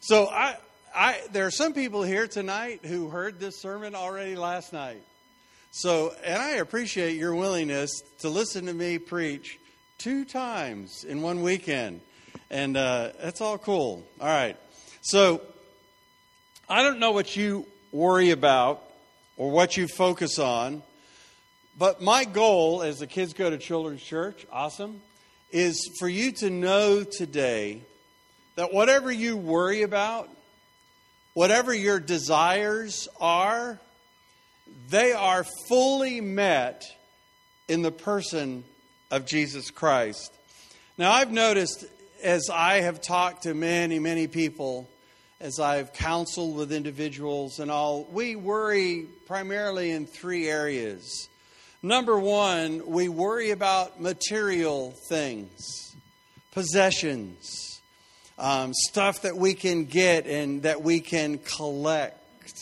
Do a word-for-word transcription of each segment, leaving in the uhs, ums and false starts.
So I, I, there are some people here tonight who heard this sermon already last night. So, and I appreciate your willingness to listen to me preach two times in one weekend. And uh, that's all cool. All right. So, I don't know what you worry about or what you focus on, but my goal as the kids go to children's church, awesome, is for you to know today that whatever you worry about, whatever your desires are, they are fully met in the person of Jesus Christ. Now, I've noticed as I have talked to many, many people, as I've counseled with individuals and all, we worry primarily in three areas. Number one, we worry about material things, possessions, um, stuff that we can get and that we can collect.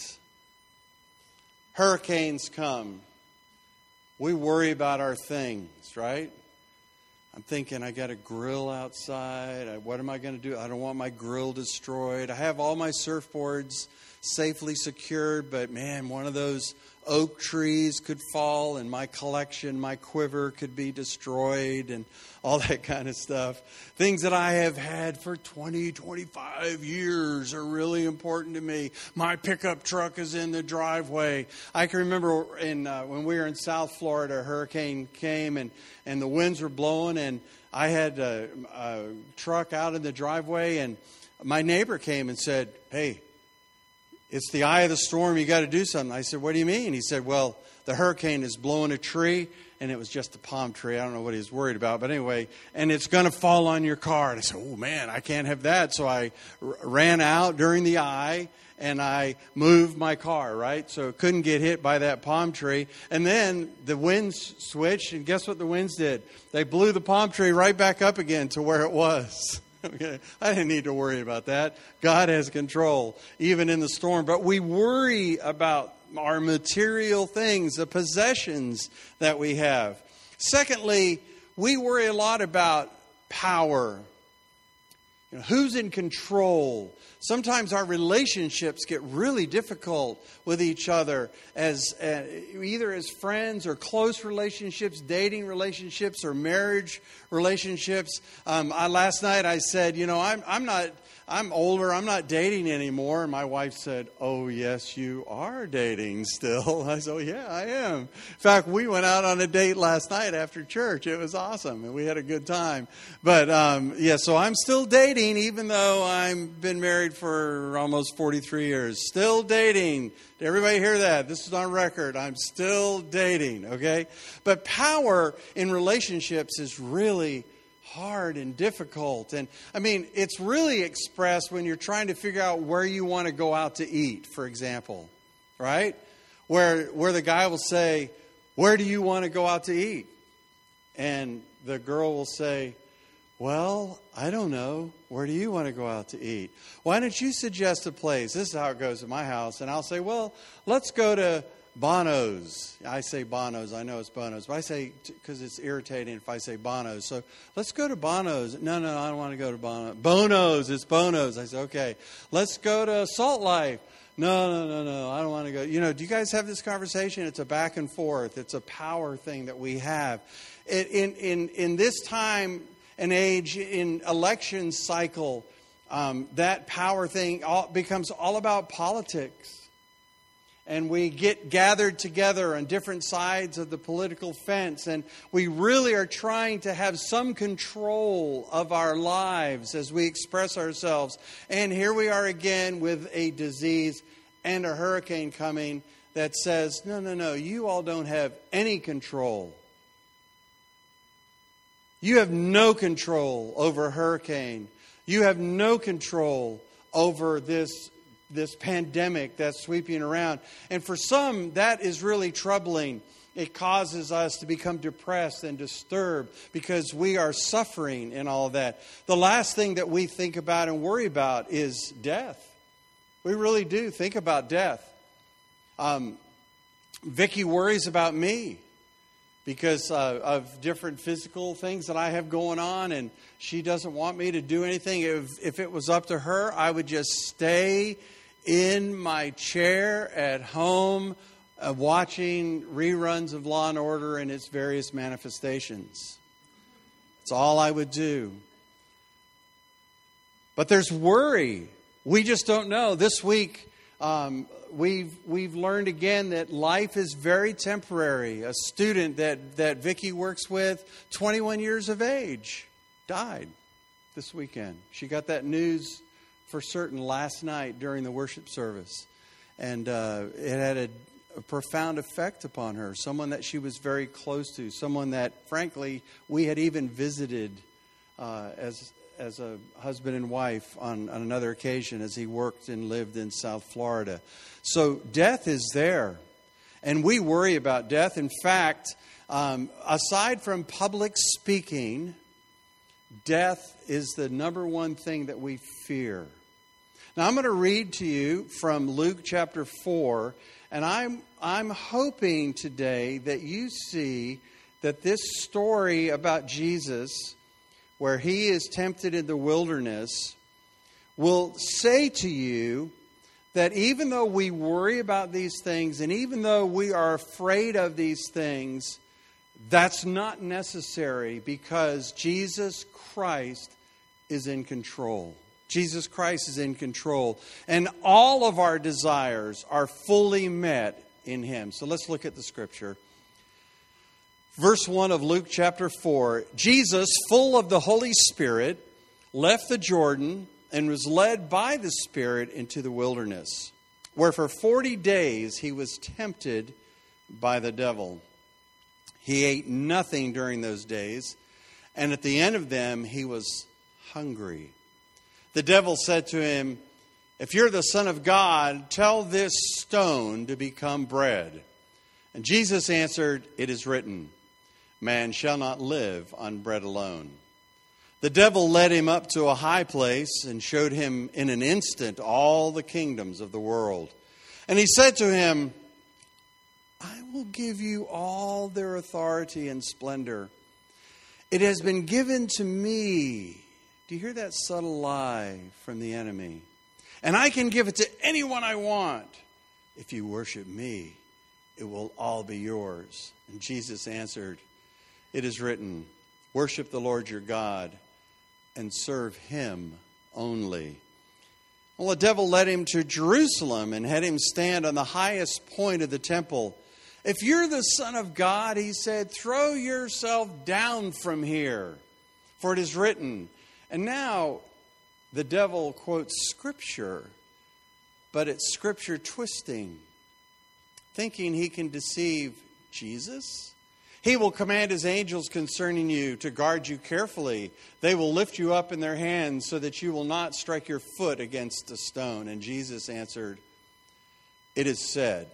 Hurricanes come. We worry about our things, right? I'm thinking, I got a grill outside. I, what am I going to do? I don't want my grill destroyed. I have all my surfboards safely secured, but man, one of those oak trees could fall and my collection, my quiver could be destroyed and all that kind of stuff. Things that I have had for twenty, twenty-five years are really important to me. My pickup truck is in the driveway. I can remember in uh, when we were in South Florida, a hurricane came and, and the winds were blowing and I had a, a truck out in the driveway and my neighbor came and said, "Hey, it's the eye of the storm. You got to do something." I said, "What do you mean?" He said, "Well, the hurricane is blowing a tree." And it was just a palm tree. I don't know what he was worried about. But anyway, and it's going to fall on your car. And I said, "Oh, man, I can't have that." So I r- ran out during the eye and I moved my car, right? So it couldn't get hit by that palm tree. And then the winds switched. And guess what the winds did? They blew the palm tree right back up again to where it was. Okay, I didn't need to worry about that. God has control, even in the storm. But we worry about our material things, the possessions that we have. Secondly, we worry a lot about power. You know, who's in control? Sometimes our relationships get really difficult with each other, as uh, either as friends or close relationships, dating relationships or marriage relationships. Um, I, last night I said, you know, I'm I'm not. I'm older, I'm not dating anymore. And my wife said, "Oh, yes, you are dating still." I said, "Oh, yeah, I am." In fact, we went out on a date last night after church. It was awesome, and we had a good time. But, um, yeah, so I'm still dating, even though I've been married for almost forty-three years. Still dating. Did everybody hear that? This is on record. I'm still dating, okay? But power in relationships is really hard and difficult. And I mean, it's really expressed when you're trying to figure out where you want to go out to eat, for example, right? Where where the guy will say, "Where do you want to go out to eat?" And the girl will say, "Well, I don't know. Where do you want to go out to eat? Why don't you suggest a place?" This is how it goes at my house. And I'll say, "Well, let's go to Bono's." I say Bono's. I know it's Bono's. But I say, because it's irritating if I say Bono's. So let's go to Bono's. No, no, I don't want to go to Bono's. Bono's. It's Bono's. I say, okay. Let's go to Salt Life. No, no, no, no. I don't want to go. You know, do you guys have this conversation? It's a back and forth. It's a power thing that we have. In, in, in, in this time and age, in election cycle, um, that power thing all, becomes all about politics. And we get gathered together on different sides of the political fence. And we really are trying to have some control of our lives as we express ourselves. And here we are again with a disease and a hurricane coming that says, no, no, no, you all don't have any control. You have no control over a hurricane. You have no control over this this pandemic that's sweeping around. And for some, that is really troubling. It causes us to become depressed and disturbed because we are suffering in all of that. The last thing that we think about and worry about is death. We really do think about death. Um, Vicki worries about me. because uh, of different physical things that I have going on, and she doesn't want me to do anything. If, if it was up to her, I would just stay in my chair at home uh, watching reruns of Law and Order and its various manifestations. That's all I would do. But there's worry. We just don't know. This week, um, we've we've learned again that life is very temporary. A student that, that Vicki works with, twenty-one years of age, died this weekend. She got that news for certain last night during the worship service. And uh, it had a, a profound effect upon her. Someone that she was very close to. Someone that, frankly, we had even visited uh, as as a husband and wife on, on another occasion as he worked and lived in South Florida. So death is there. And we worry about death. In fact, um, aside from public speaking, death is the number one thing that we fear. Now I'm going to read to you from Luke chapter four, and I'm I'm hoping today that you see that this story about Jesus, where he is tempted in the wilderness, will say to you that even though we worry about these things, and even though we are afraid of these things, that's not necessary, because Jesus Christ is in control. Jesus Christ is in control. And all of our desires are fully met in him. So let's look at the scripture. Verse one of Luke chapter four. Jesus, full of the Holy Spirit, left the Jordan and was led by the Spirit into the wilderness, where for forty days he was tempted by the devil. He ate nothing during those days, and at the end of them he was hungry. The devil said to him, "If you're the Son of God, tell this stone to become bread." And Jesus answered, "It is written, man shall not live on bread alone." The devil led him up to a high place and showed him in an instant all the kingdoms of the world. And he said to him, "I will give you all their authority and splendor. It has been given to me." Do you hear that subtle lie from the enemy? "And I can give it to anyone I want. If you worship me, it will all be yours." And Jesus answered, "It is written, worship the Lord your God and serve him only." Well, the devil led him to Jerusalem and had him stand on the highest point of the temple. "If you're the Son of God," he said, "throw yourself down from here, for it is written." And now the devil quotes Scripture, but it's Scripture twisting, thinking he can deceive Jesus. "He will command his angels concerning you to guard you carefully. They will lift you up in their hands so that you will not strike your foot against a stone." And Jesus answered, "It is said,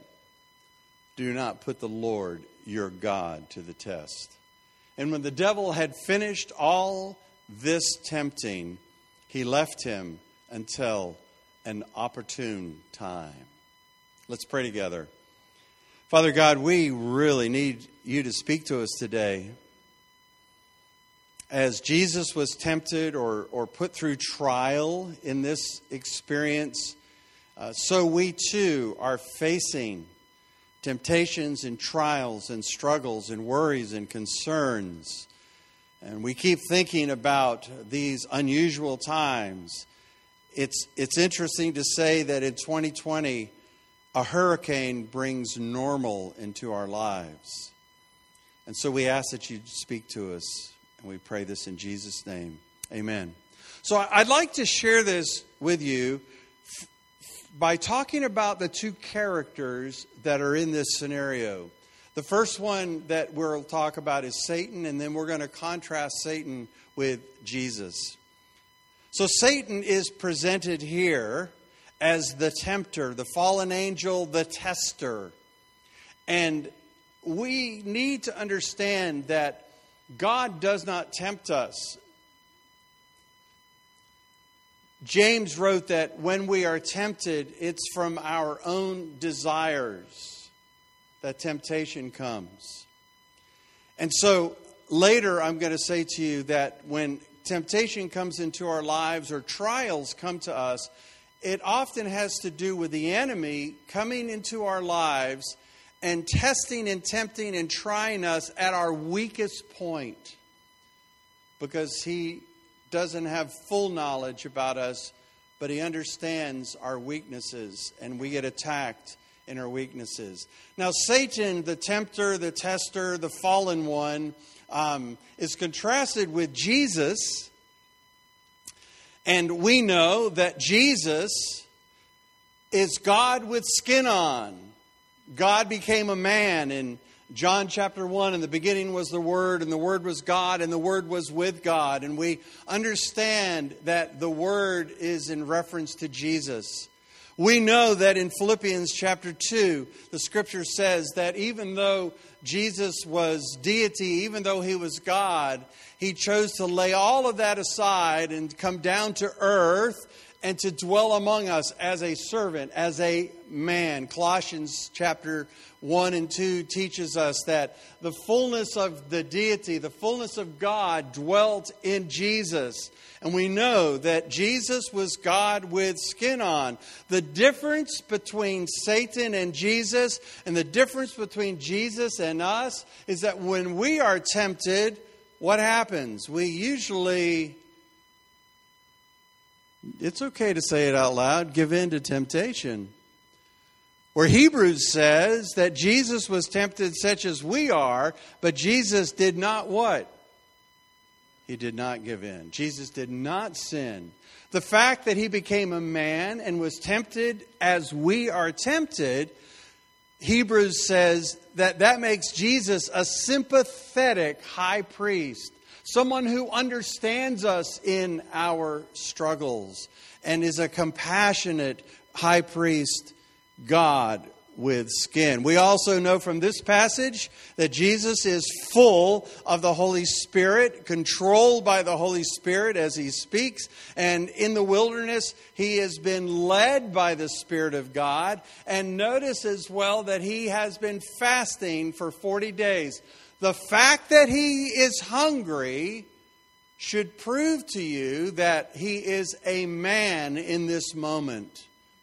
do not put the Lord your God to the test." And when the devil had finished all this tempting, he left him until an opportune time. Let's pray together. Father God, we really need you to speak to us today. As Jesus was tempted or, or put through trial in this experience, uh, so we too are facing temptations and trials and struggles and worries and concerns. And we keep thinking about these unusual times. It's, it's interesting to say that in twenty twenty, a hurricane brings normal into our lives. And so we ask that you speak to us, and we pray this in Jesus' name. Amen. So I'd like to share this with you f- by talking about the two characters that are in this scenario. The first one that we'll talk about is Satan, and then we're going to contrast Satan with Jesus. So Satan is presented here as the tempter, the fallen angel, the tester. And we need to understand that God does not tempt us. James wrote that when we are tempted, it's from our own desires that temptation comes. And so later I'm going to say to you that when temptation comes into our lives or trials come to us, it often has to do with the enemy coming into our lives and testing and tempting and trying us at our weakest point, because he doesn't have full knowledge about us, but he understands our weaknesses, and we get attacked in our weaknesses. Now, Satan, the tempter, the tester, the fallen one, um, is contrasted with Jesus. And we know that Jesus is God with skin on. God became a man in John chapter one. In the beginning was the Word, and the Word was God, and the Word was with God. And we understand that the Word is in reference to Jesus. We know that in Philippians chapter two, the Scripture says that even though Jesus was deity, even though he was God, he chose to lay all of that aside and come down to earth and to dwell among us as a servant, as a man. Colossians chapter one and two teaches us that the fullness of the deity, the fullness of God dwelt in Jesus. And we know that Jesus was God with skin on. The difference between Satan and Jesus, and the difference between Jesus and us, is that when we are tempted, what happens? We usually, it's okay to say it out loud, give in to temptation. Where Hebrews says that Jesus was tempted such as we are, but Jesus did not what? He did not give in. Jesus did not sin. The fact that he became a man and was tempted as we are tempted, Hebrews says that that makes Jesus a sympathetic high priest. Someone who understands us in our struggles and is a compassionate high priest, God with skin. We also know from this passage that Jesus is full of the Holy Spirit, controlled by the Holy Spirit as he speaks. And in the wilderness, he has been led by the Spirit of God. And notice as well that he has been fasting for forty days. The fact that he is hungry should prove to you that he is a man in this moment.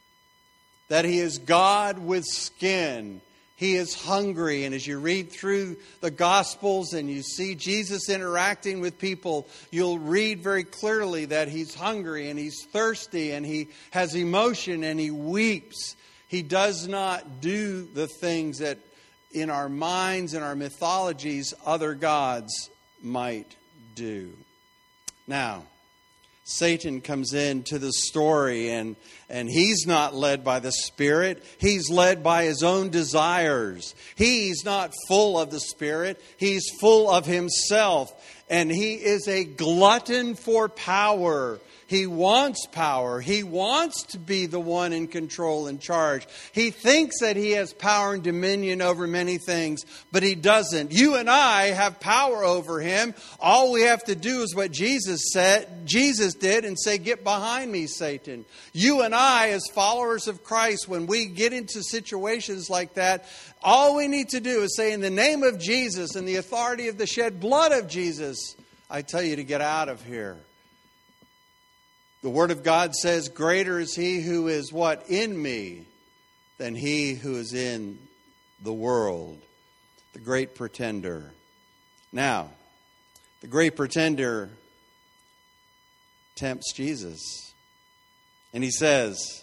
That he is God with skin. He is hungry. And as you read through the Gospels and you see Jesus interacting with people, you'll read very clearly that he's hungry and he's thirsty and he has emotion and he weeps. He does not do the things that in our minds and our mythologies other gods might do. Now, Satan comes into the story, and, and he's not led by the Spirit. He's led by his own desires. He's not full of the Spirit. He's full of himself. And he is a glutton for power. He wants power. He wants to be the one in control and charge. He thinks that he has power and dominion over many things, but he doesn't. You and I have power over him. All we have to do is what Jesus said, Jesus did, and say, "Get behind me, Satan." You and I, as followers of Christ, when we get into situations like that, all we need to do is say, "In the name of Jesus and the authority of the shed blood of Jesus, I tell you to get out of here." The Word of God says, "Greater is he who is what? In me than he who is in the world." The great pretender. Now, the great pretender tempts Jesus. And he says,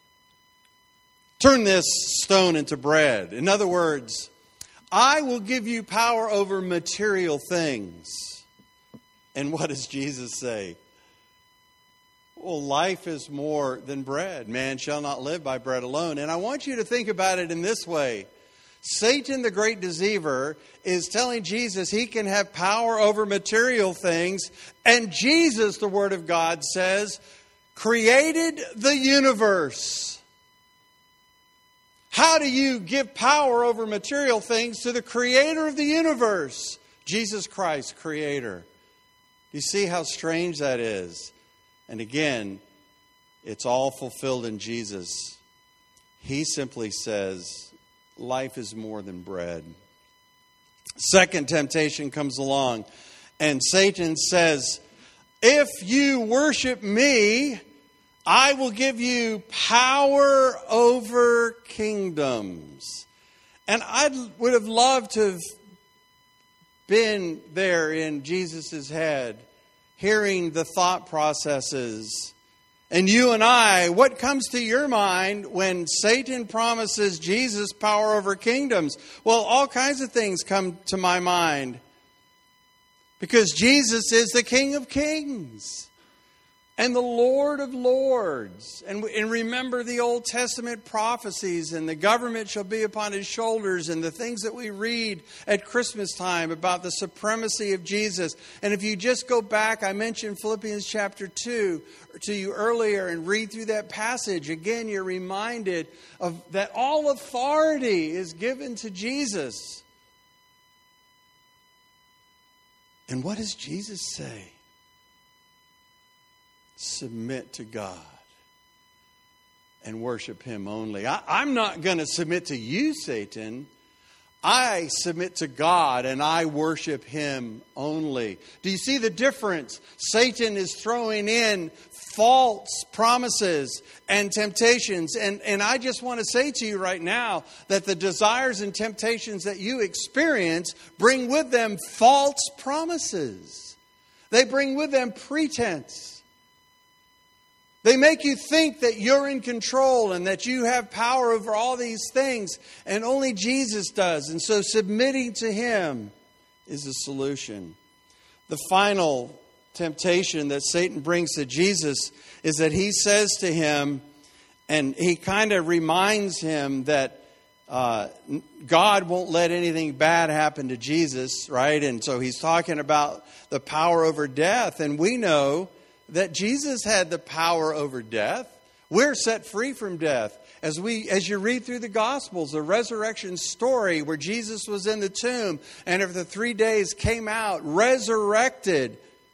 "Turn this stone into bread." In other words, I will give you power over material things. And what does Jesus say? Well, life is more than bread. Man shall not live by bread alone. And I want you to think about it in this way. Satan, the great deceiver, is telling Jesus he can have power over material things. And Jesus, the Word of God says, created the universe. How do you give power over material things to the creator of the universe? Jesus Christ, creator. You see how strange that is? And again, it's all fulfilled in Jesus. He simply says, life is more than bread. Second temptation comes along, and Satan says, if you worship me, I will give you power over kingdoms. And I would have loved to have been there in Jesus' head, hearing the thought processes. And you and I, what comes to your mind when Satan promises Jesus power over kingdoms? Well, all kinds of things come to my mind. Because Jesus is the King of Kings and the Lord of Lords. And, and remember the Old Testament prophecies, and the government shall be upon his shoulders, and the things that we read at Christmas time about the supremacy of Jesus. And if you just go back, I mentioned Philippians chapter two to you earlier, and read through that passage. Again, you're reminded of that all authority is given to Jesus. And what does Jesus say? Submit to God and worship Him only. I, I'm not going to submit to you, Satan. I submit to God and I worship Him only. Do you see the difference? Satan is throwing in false promises and temptations. And, and I just want to say to you right now that the desires and temptations that you experience bring with them false promises. They bring with them pretense. They make you think that you're in control and that you have power over all these things, and only Jesus does. And so submitting to Him is the solution. The final temptation that Satan brings to Jesus is that he says to him, and he kind of reminds him that uh, God won't let anything bad happen to Jesus, right? And so he's talking about the power over death. And we know that Jesus had the power over death. We're set free from death. As we, as you read through the Gospels, the resurrection story where Jesus was in the tomb and after three days came out resurrected.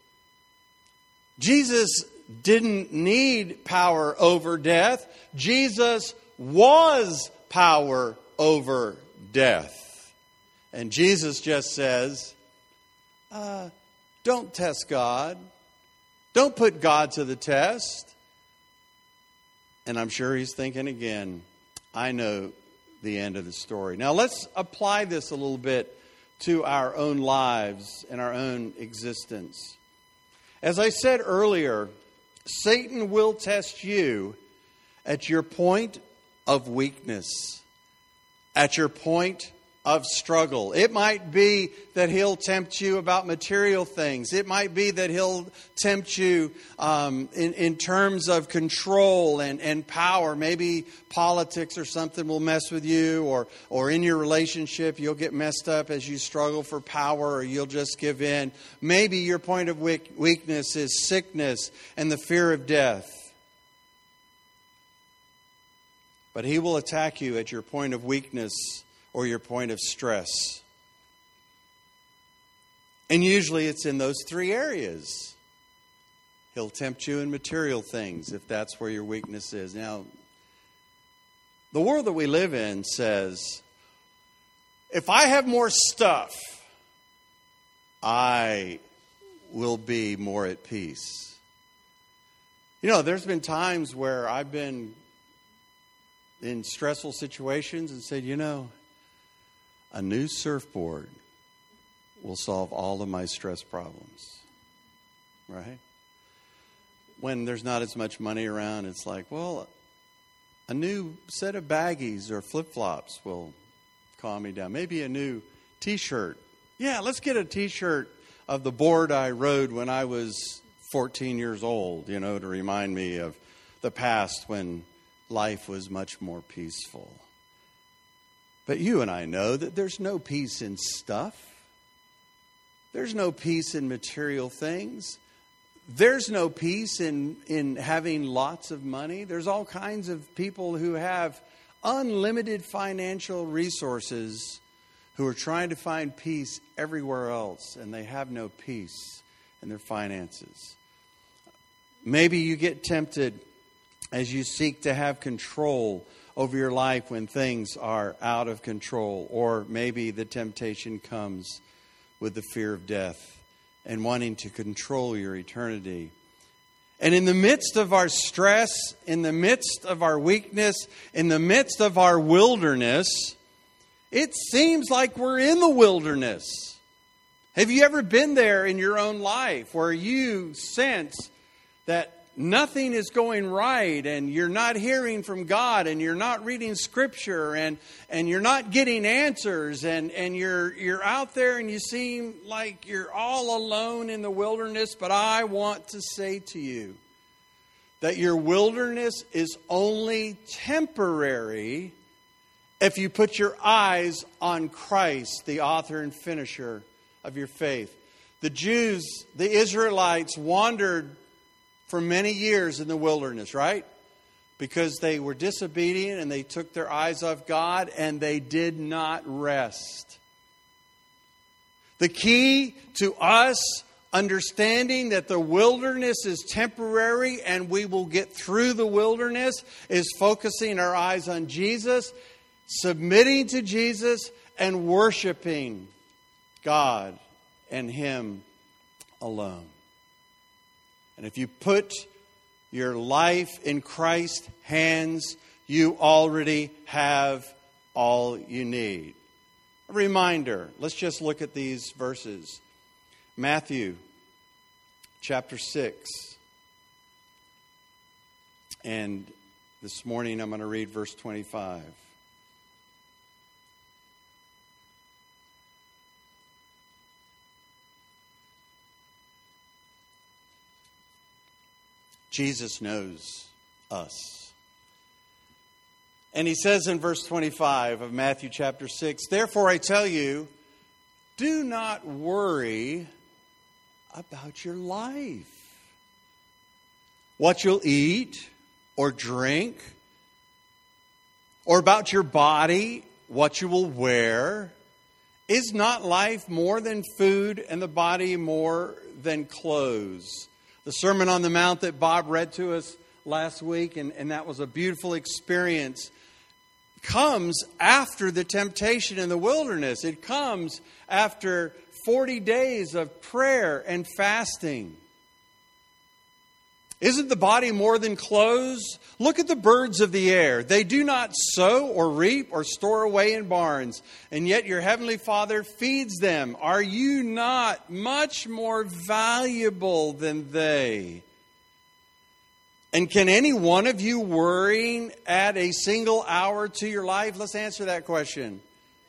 Jesus didn't need power over death. Jesus was power over death. And Jesus just says, uh, don't test God. Don't put God to the test. And I'm sure he's thinking again, I know the end of the story. Now let's apply this a little bit to our own lives and our own existence. As I said earlier, Satan will test you at your point of weakness, at your point of struggle. It might be that he'll tempt you about material things. It might be that he'll tempt you um, in, in terms of control and, and power. Maybe politics or something will mess with you, or, or in your relationship you'll get messed up as you struggle for power, or you'll just give in. Maybe your point of weakness is sickness and the fear of death. But he will attack you at your point of weakness or your point of stress. And usually it's in those three areas. He'll tempt you in material things if that's where your weakness is. Now, the world that we live in says, if I have more stuff, I will be more at peace. You know, there's been times where I've been in stressful situations and said, you know, a new surfboard will solve all of my stress problems, right? When there's not as much money around, it's like, well, a new set of baggies or flip-flops will calm me down. Maybe a new T-shirt. Yeah, let's get a T-shirt of the board I rode when I was fourteen years old, you know, to remind me of the past when life was much more peaceful. But you and I know that there's no peace in stuff. There's no peace in material things. There's no peace in, in having lots of money. There's all kinds of people who have unlimited financial resources who are trying to find peace everywhere else, and they have no peace in their finances. Maybe you get tempted as you seek to have control over your life when things are out of control, or maybe the temptation comes with the fear of death and wanting to control your eternity. And in the midst of our stress, in the midst of our weakness, in the midst of our wilderness, it seems like we're in the wilderness. Have you ever been there in your own life where you sense that nothing is going right and you're not hearing from God and you're not reading Scripture and, and you're not getting answers and, and you're you're out there and you seem like you're all alone in the wilderness? But I want to say to you that your wilderness is only temporary if you put your eyes on Christ, the author and finisher of your faith. The Jews, the Israelites, wandered for many years in the wilderness, right? Because they were disobedient and they took their eyes off God and they did not rest. The key to us understanding that the wilderness is temporary and we will get through the wilderness is focusing our eyes on Jesus, submitting to Jesus, and worshiping God and Him alone. And if you put your life in Christ's hands, you already have all you need. A reminder, let's just look at these verses. Matthew chapter six. And this morning I'm going to read verse twenty-five. Jesus knows us. And He says in verse twenty-five of Matthew chapter six, "Therefore I tell you, do not worry about your life, what you'll eat or drink, or about your body, what you will wear. Is not life more than food and the body more than clothes?" The Sermon on the Mount that Bob read to us last week, and, and that was a beautiful experience, comes after the temptation in the wilderness. It comes after forty days of prayer and fasting. Isn't the body more than clothes? Look at the birds of the air. They do not sow or reap or store away in barns, and yet your heavenly Father feeds them. Are you not much more valuable than they? And can any one of you worrying add a single hour to your life? Let's answer that question.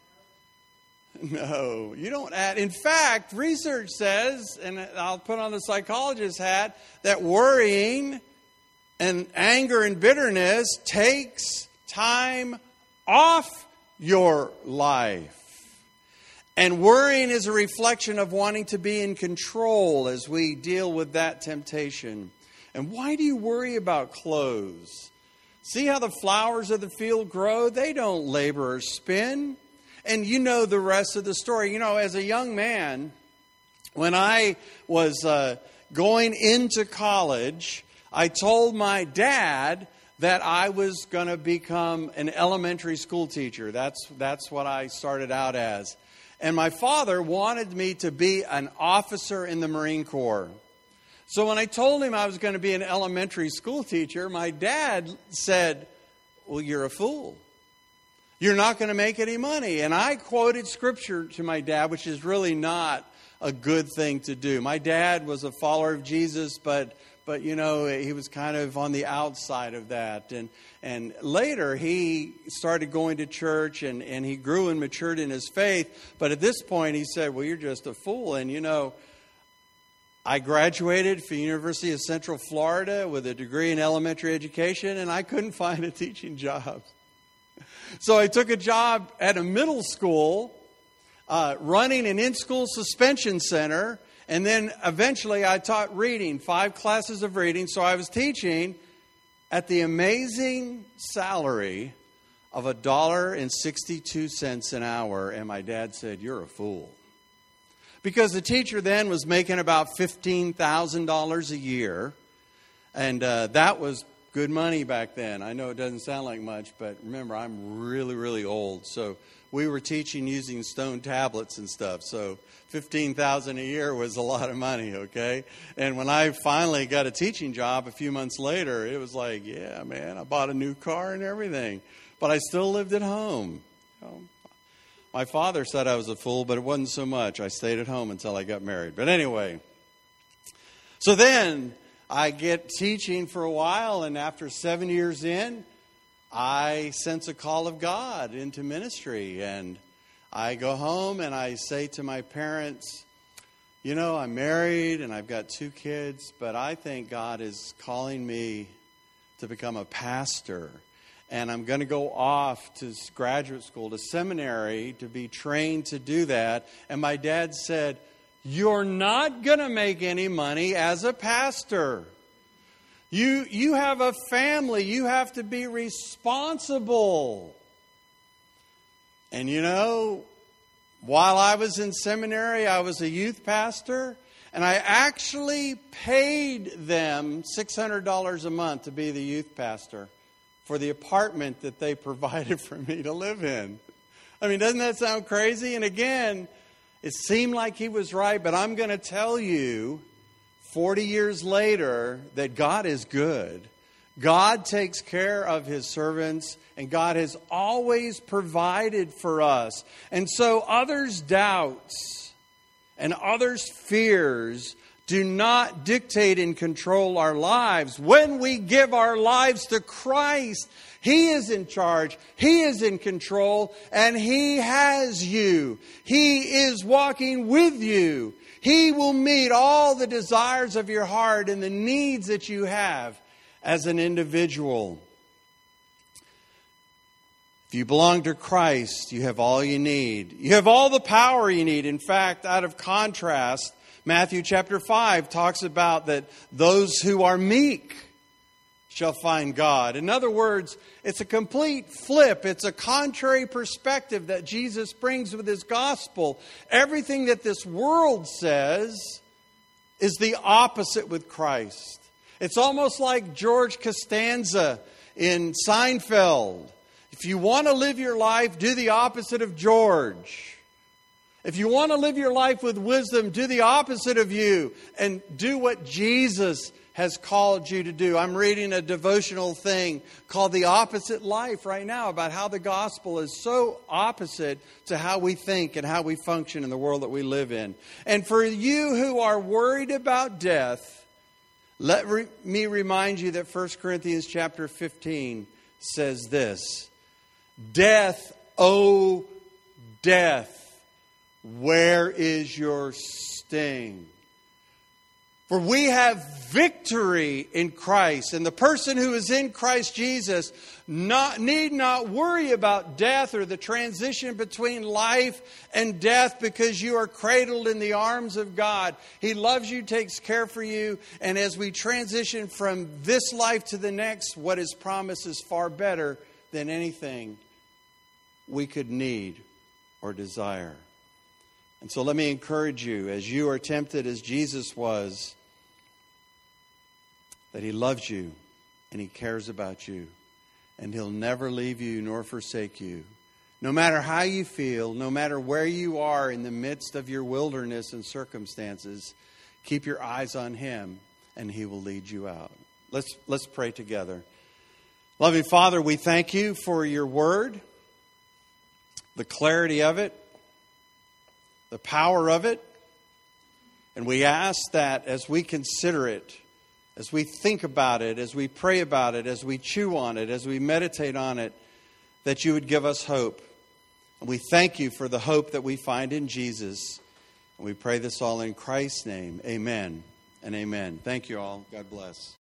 No, you don't add. In fact, research says, and I'll put on the psychologist's hat, that worrying and anger and bitterness takes time off your life. And worrying is a reflection of wanting to be in control as we deal with that temptation. And why do you worry about clothes? See how the flowers of the field grow? They don't labor or spin. And you know the rest of the story. You know, as a young man, when I was uh, going into college, I told my dad that I was going to become an elementary school teacher. That's, that's what I started out as. And my father wanted me to be an officer in the Marine Corps. So when I told him I was going to be an elementary school teacher, my dad said, "Well, you're a fool. You're not going to make any money." And I quoted Scripture to my dad, which is really not a good thing to do. My dad was a follower of Jesus, but, but you know, he was kind of on the outside of that. And and later, he started going to church, and, and he grew and matured in his faith. But at this point, he said, "Well, you're just a fool." And, you know, I graduated from the University of Central Florida with a degree in elementary education, and I couldn't find a teaching job. So I took a job at a middle school, uh, running an in-school suspension center, and then eventually I taught reading, five classes of reading. So I was teaching at the amazing salary of one dollar and sixty-two cents an hour, and my dad said, "You're a fool." Because the teacher then was making about fifteen thousand dollars a year, and uh, that was good money back then. I know it doesn't sound like much, but remember, I'm really, really old. So we were teaching using stone tablets and stuff. So fifteen thousand dollars a year was a lot of money, okay? And when I finally got a teaching job a few months later, it was like, yeah, man, I bought a new car and everything. But I still lived at home. You know, my father said I was a fool, but it wasn't so much. I stayed at home until I got married. But anyway, so then I get teaching for a while, and after seven years in, I sense a call of God into ministry. And I go home and I say to my parents, you know, I'm married and I've got two kids, but I think God is calling me to become a pastor. And I'm going to go off to graduate school, to seminary, to be trained to do that. And my dad said, you're not going to make any money as a pastor. You, you have a family. You have to be responsible. And you know, while I was in seminary, I was a youth pastor. And I actually paid them six hundred dollars a month to be the youth pastor for the apartment that they provided for me to live in. I mean, doesn't that sound crazy? And again, it seemed like he was right, but I'm going to tell you, forty years later, that God is good. God takes care of His servants, and God has always provided for us. And so others' doubts and others' fears do not dictate and control our lives. When we give our lives to Christ, He is in charge, He is in control, and He has you. He is walking with you. He will meet all the desires of your heart and the needs that you have as an individual. If you belong to Christ, you have all you need. You have all the power you need. In fact, out of contrast, Matthew chapter five talks about that those who are meek shall find God. In other words, it's a complete flip. It's a contrary perspective that Jesus brings with His gospel. Everything that this world says is the opposite with Christ. It's almost like George Costanza in Seinfeld. If you want to live your life, do the opposite of George. If you want to live your life with wisdom, do the opposite of you and do what Jesus has called you to do. I'm reading a devotional thing called The Opposite Life right now about how the gospel is so opposite to how we think and how we function in the world that we live in. And for you who are worried about death, let re- me remind you that First Corinthians chapter fifteen says this: Death, O death, where is your sting? For we have victory in Christ. And the person who is in Christ Jesus not, need not worry about death or the transition between life and death, because you are cradled in the arms of God. He loves you, takes care for you. And as we transition from this life to the next, what is promised is far better than anything we could need or desire. And so let me encourage you, as you are tempted as Jesus was, that He loves you and He cares about you, and He'll never leave you nor forsake you. No matter how you feel, no matter where you are in the midst of your wilderness and circumstances, keep your eyes on Him and He will lead you out. Let's, let's pray together. Loving Father, we thank You for Your word, the clarity of it, the power of it. And we ask that as we consider it, as we think about it, as we pray about it, as we chew on it, as we meditate on it, that You would give us hope. And we thank You for the hope that we find in Jesus. And we pray this all in Christ's name. Amen and amen. Thank you all. God bless.